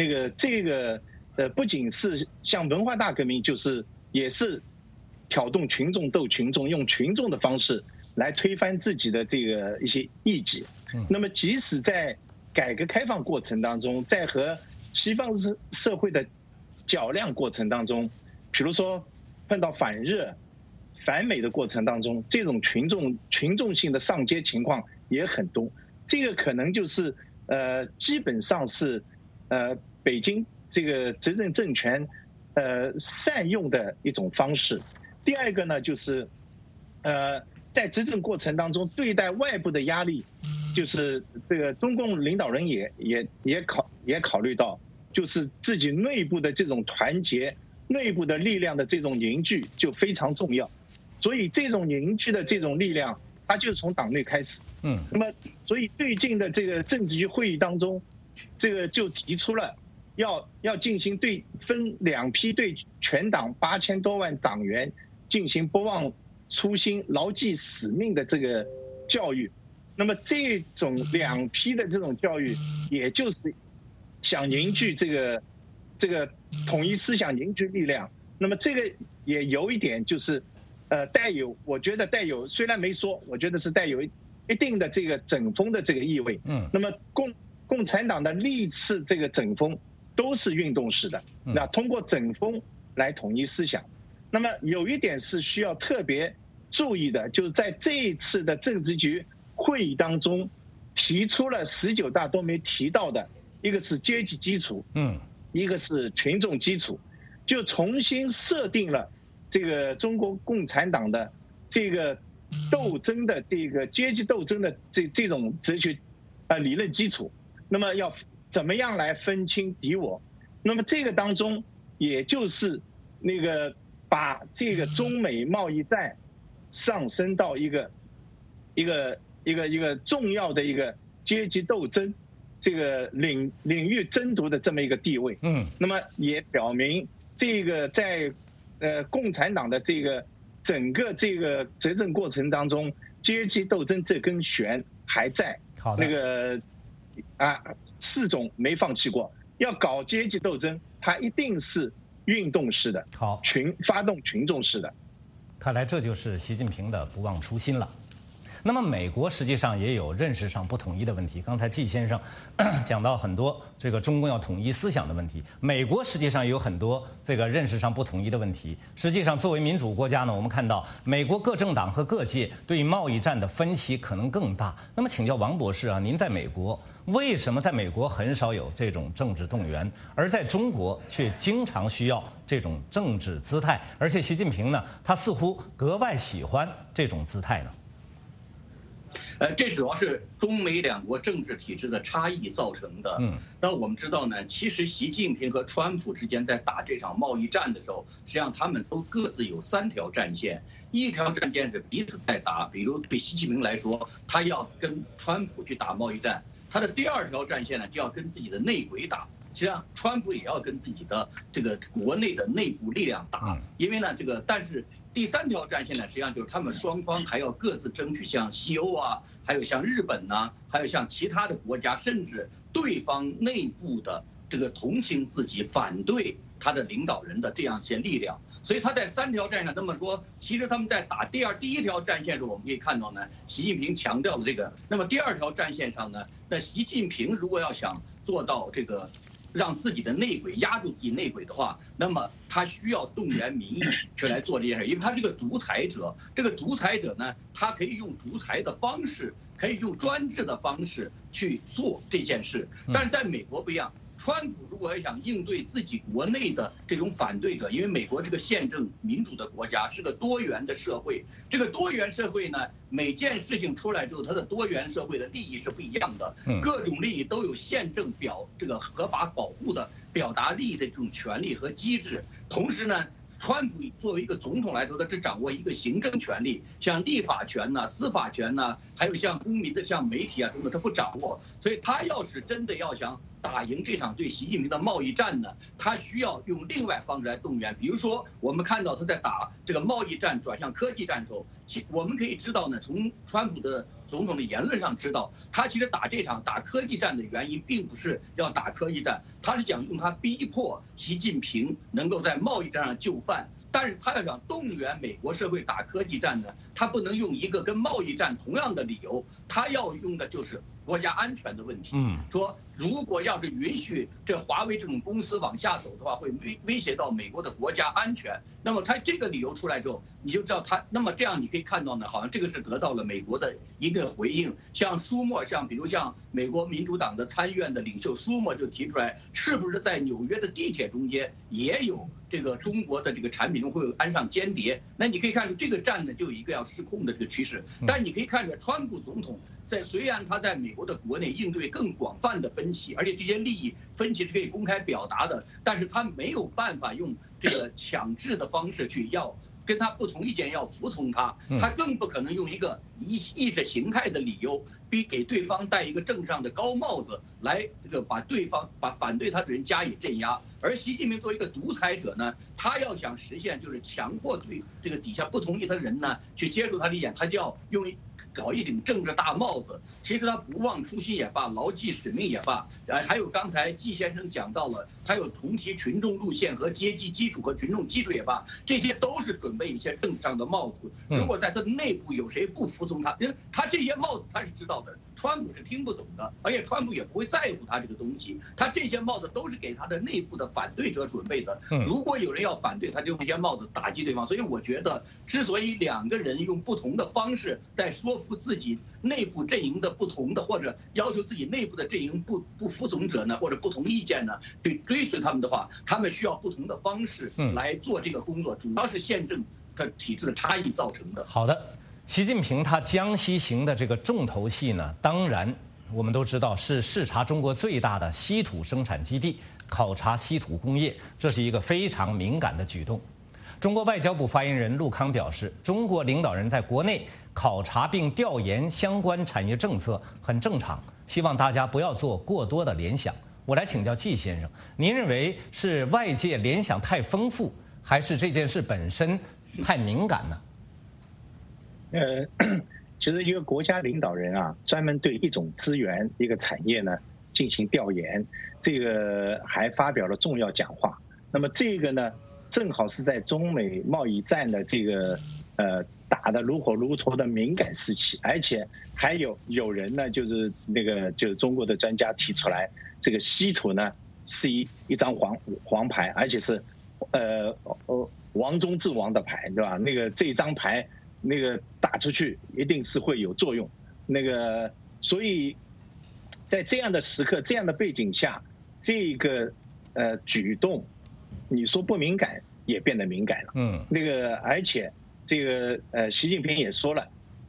不仅是像文化大革命，也是挑动群众斗群众，用群众的方式来推翻自己的这个一些异己。那么即使在改革开放过程当中，在和西方社会的较量过程当中，比如说碰到反日、反美的过程当中，这种群众性的上街情况也很多。这个可能就是基本上是北京这个执政政权善用的一种方式。第二个呢，就是在执政过程当中对待外部的压力，就是这个中共领导人也考虑到，就是自己内部的这种团结、内部的力量的这种凝聚就非常重要。所以这种凝聚的这种力量，它就从党内开始。那么所以最近的这个政治局会议当中，这个就提出了要进行分2批对全党8000多万党员进行不忘初心、牢记使命的这个教育。那么这种2批的这种教育，也就是想凝聚这个统一思想、凝聚力量。那么这个也有一点就是我觉得带有，虽然没说，我觉得是带有一定的这个整风的这个意味。那么共产党的历次这个整风都是运动式的，那通过整风来统一思想。那么有一点是需要特别注意的，就是在这一次的政治局会议当中提出了19大都没提到的，一个是阶级基础，一个是群众基础，就重新设定了这个中国共产党的这个斗争的这个阶级斗争的这种哲学理论基础。那么要怎么样来分清敌我？那么这个当中，也就是把这个中美贸易战上升到一个重要的一个阶级斗争这个领域争夺的这么一个地位。那么也表明这个在共产党的这个整个这个执政过程当中，阶级斗争这根弦还在。四种没放弃过，要搞阶级斗争，它一定是运动式的，发动群众式的。 看来这就是习近平的不忘初心了。那么美国实际上也有认识上不统一的问题。刚才季先生讲到很多这个中共要统一思想的问题，美国实际上也有很多这个认识上不统一的问题。实际上作为民主国家呢，我们看到美国各政党和各界对贸易战的分歧可能更大。那么请教王博士啊，您在美国，为什么在美国很少有这种政治动员，而在中国却经常需要这种政治姿态？而且习近平呢，他似乎格外喜欢这种姿态呢？ 这主要是中美两国政治体制的差异造成的。那我们知道呢，其实习近平和川普之间在打这场贸易战的时候，实际上他们都各自有3条战线，一条战线是彼此在打，比如对习近平来说，他要跟川普去打贸易战，他的第2条战线呢就要跟自己的内鬼打。实际上，川普也要跟自己的这个国内的内部力量打，因为呢，但是第3条战线呢，实际上就是他们双方还要各自争取，像西欧啊，还有像日本呐，还有像其他的国家，甚至对方内部的这个同情自己、反对他的领导人的这样一些力量。所以他在3条战线，那么说，其实他们在打第1条战线的时候，我们可以看到呢，习近平强调的这个。那么第2条战线上呢，那习近平如果要想做到这个，让自己的内鬼压住自己内鬼的话，那么他需要动员民意去来做这件事，因为他是个独裁者。这个独裁者呢，他可以用独裁的方式，可以用专制的方式去做这件事。但是在美国不一样。川普如果要想应对自己国内的这种反对者，因为美国是个宪政民主的国家，是个多元的社会。这个多元社会呢，每件事情出来之后，它的多元社会的利益是不一样的，各种利益都有宪政这个合法保护的表达利益的这种权利和机制。同时呢，川普作为一个总统来说，他只掌握一个行政权力，像立法权呐、司法权呐，还有像公民的、像媒体啊等等，他不掌握。所以他要是真的要想打赢这场对习近平的贸易战呢，他需要用另外方式来动员。比如说，我们看到他在打这个贸易战转向科技战的时候，我们可以知道呢，从川普的总统的言论上知道，他其实打这场打科技战的原因，并不是要打科技战，他是想用他逼迫习近平能够在贸易战上就范。但是他要想动员美国社会打科技战呢，他不能用一个跟贸易战同样的理由，他要用的就是国家安全的问题。说如果要是允许这华为这种公司往下走的话，会威胁到美国的国家安全。那么他这个理由出来之后，你就知道他。那么这样你可以看到呢，好像这个是得到了美国的一个回应。像舒默，比如像美国民主党的参议院的领袖舒默就提出来，是不是在纽约的地铁中间也有这个中国的这个产品中会安上间谍？那你可以看出这个战呢就有一个要失控的这个趋势。但你可以看出川普总统虽然他在美国的国内应对更广泛的分歧，而且这些利益分歧是可以公开表达的，但是他没有办法用这个强制的方式去要跟他不同意见要服从他，他更不可能用一个意识形态的理由逼给对方戴一个政治上的高帽子来把反对他的人加以镇压。而习近平作为一个独裁者呢，他要想实现就是强迫对这个底下不同意他的人呢去接受他的意见，他就要搞一顶政治大帽子。其实他不忘初心也罢，牢记使命也罢，还有刚才季先生讲到了，他有重提群众路线和阶级基础和群众基础也罢，这些都是准备一些政治上的帽子。如果在他的内部有谁不服从他，因为他这些帽子他是知道的，川普是听不懂的，而且川普也不会在乎他这个东西。他这些帽子都是给他的内部的反对者准备的。如果有人要反对，他就用这些帽子打击对方。所以我觉得，之所以2个人用不同的方式在说服自己内部阵营的不同的，或者要求自己内部的阵营不服从者呢，或者不同意见呢，去追随他们的话，他们需要不同的方式来做这个工作，主要是宪政的体制的差异造成的。 好的，习近平他江西行的这个重头戏呢，当然我们都知道是视察中国最大的稀土生产基地，考察稀土工业，这是一个非常敏感的举动。中国外交部发言人陆康表示，中国领导人在国内考察并调研相关产业政策很正常，希望大家不要做过多的联想。我来请教季先生，您认为是外界联想太丰富，还是这件事本身太敏感呢？ 其实一个国家领导人啊，专门对一种资源、一个产业呢进行调研，这个还发表了重要讲话。那么这个呢，正好是在中美贸易战的这个打得如火如荼的敏感时期，而且还有人呢，就是中国的专家提出来，这个稀土呢是一张黄牌，而且是亡中之王的牌，对吧？这一张牌打出去一定是会有作用。所以在这样的时刻、这样的背景下，这个举动，你说不敏感也变得敏感了。而且这个习近平也说了，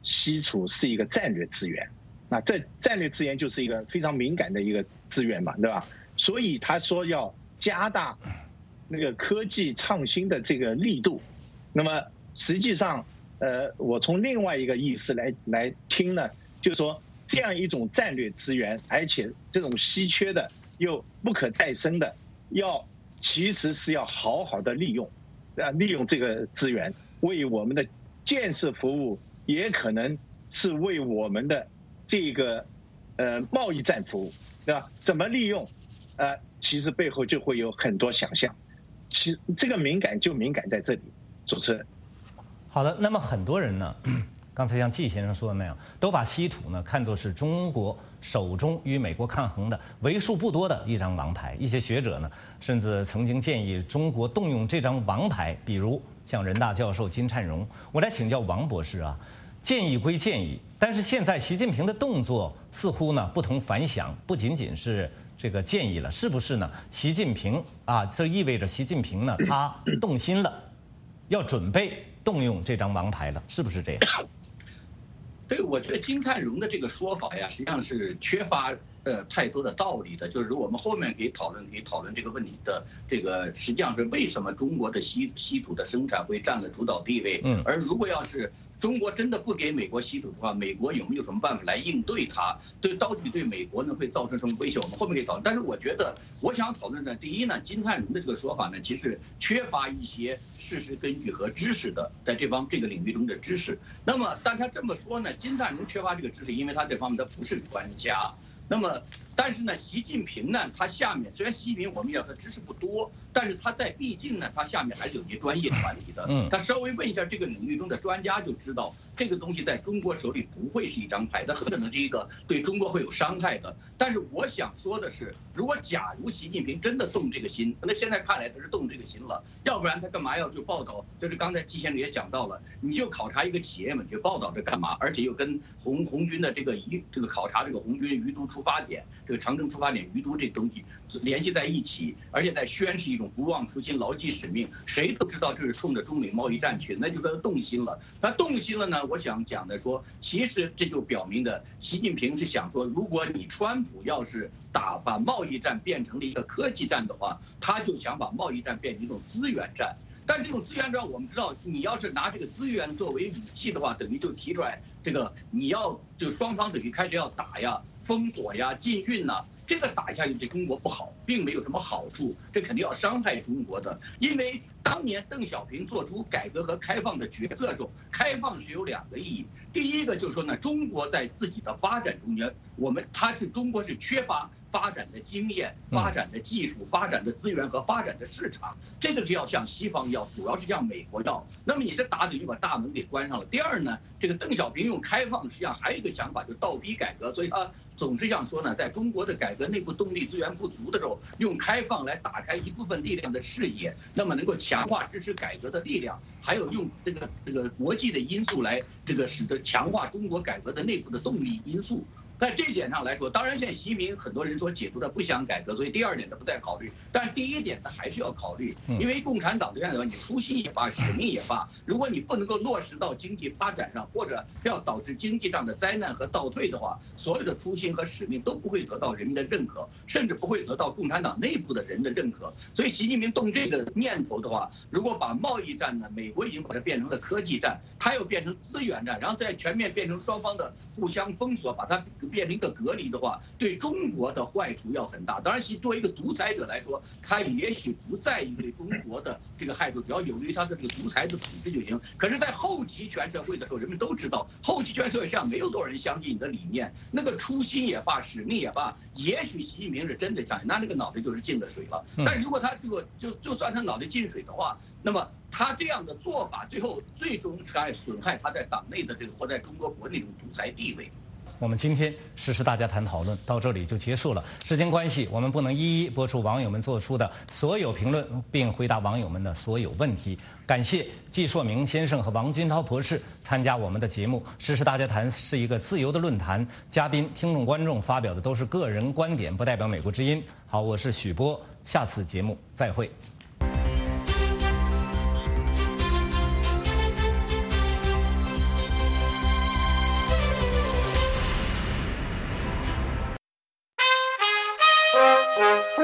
稀土是一个战略资源，那这战略资源就是一个非常敏感的一个资源嘛，对吧？所以他说要加大那个科技创新的这个力度。那么实际上，我从另外一个意思来听呢，就是说这样一种战略资源，而且这种稀缺的又不可再生的，其实是要好好的利用这个资源，为我们的建设服务，也可能是为我们的这个贸易战服务，对吧？怎么利用？其实背后就会有很多想象。其实这个敏感就敏感在这里，主持人。 好的，那么很多人呢，刚才像季先生说的那样，都把稀土呢看作是中国手中与美国抗衡的为数不多的一张王牌。一些学者呢，甚至曾经建议中国动用这张王牌，比如像人大教授金灿荣。我来请教王博士啊，建议归建议，但是现在习近平的动作似乎呢不同凡响，不仅仅是这个建议了，是不是呢？习近平啊，这意味着习近平呢他动心了，要准备动用这张王牌了，是不是这样？ 对，我觉得金灿荣的这个说法呀，实际上是缺乏太多的道理的。就是我们后面可以讨论这个问题的这个，实际上是为什么中国的稀土的生产会占了主导地位？而如果要是中国真的不给美国稀土的话，美国有没有什么办法来应对它？到底对美国呢会造成什么威胁？我们后面可以讨论。但是我觉得，我想讨论的第一呢，金灿荣的这个说法呢，其实缺乏一些事实根据和知识的，在这个领域中的知识。那么，但他这么说呢，金灿荣缺乏这个知识，因为他这方面他不是专家。那么，但是呢，习近平呢，他下面虽然习近平我们要他知识不多，但是他毕竟呢，他下面还是有一些专业团体的。他稍微问一下这个领域中的专家，就知道这个东西在中国手里不会是一张牌，它很可能是一个对中国会有伤害的。但是我想说的是，假如习近平真的动这个心，那现在看来他是动这个心了，要不然他干嘛要去报道？就是刚才季先生也讲到了，你就考察一个企业嘛，你去报道这干嘛？而且又跟红军的这个考察这个红军余毒出发点，这个长征出发点余毒这个东西联系在一起，而且在宣示一种不忘初心、牢记使命。谁都知道这是冲着中美贸易战去的，那就说动心了。那动心了呢？我想讲的说，其实这就表明的，习近平是想说，如果你川普要是把贸易战变成了一个科技战的话，他就想把贸易战变成一种资源战。但这种资源战，我们知道，你要是拿这个资源作为武器的话，等于就提出来这个你要就双方等于开始要打呀、封锁呀、禁运呐。这个打下去对中国不好，并没有什么好处，这肯定要伤害中国的。因为当年邓小平做出改革和开放的决策的时候，开放是有2个意义。第一个就是说呢，中国在自己的发展中间，中国是缺乏发展的经验、发展的技术、发展的资源和发展的市场，这个是要向西方要，主要是向美国要。那么你这打等于把大门给关上了。第二呢，这个邓小平用开放，实际上还有一个想法，就是倒逼改革，所以他总是想说呢，在中国的改革内部动力资源不足的时候，用开放来打开一部分力量的视野，那么能够强化支持改革的力量，还有用这个国际的因素来使得强化中国改革的内部的动力因素。在这点上来说，当然现在习近平很多人说解读他不想改革，所以第2点他不再考虑，但第1点他还是要考虑，因为共产党这样的话，你初心也罢，使命也罢，如果你不能够落实到经济发展上，或者要导致经济上的灾难和倒退的话，所有的初心和使命都不会得到人民的认可，甚至不会得到共产党内部的人的认可。所以习近平动这个念头的话，如果把贸易战呢，美国已经把它变成了科技战，它又变成资源战，然后再全面变成双方的互相封锁，把它变成一个隔离的话，对中国的坏处要很大。当然，作为一个独裁者来说，他也许不在意对中国的这个害处，只要有利于他的这个独裁的统治就行。可是，在后集权社会的时候，人们都知道，后集权社会上没有多少人相信你的理念，那个初心也罢，使命也罢，也许习近平是真的相信，那个脑袋就是进了水了。但是如果他就算他脑袋进水的话，那么他这样的做法，最终是损害他在党内的这个或在中国国内的独裁地位。 我们今天时事大家谈讨论到这里就结束了。时间关系，我们不能一一播出网友们做出的所有评论，并回答网友们的所有问题。感谢季硕明先生和王军涛博士参加我们的节目。时事大家谈是一个自由的论坛，嘉宾、听众、观众发表的都是个人观点，不代表美国之音。好，我是许波，下次节目再会。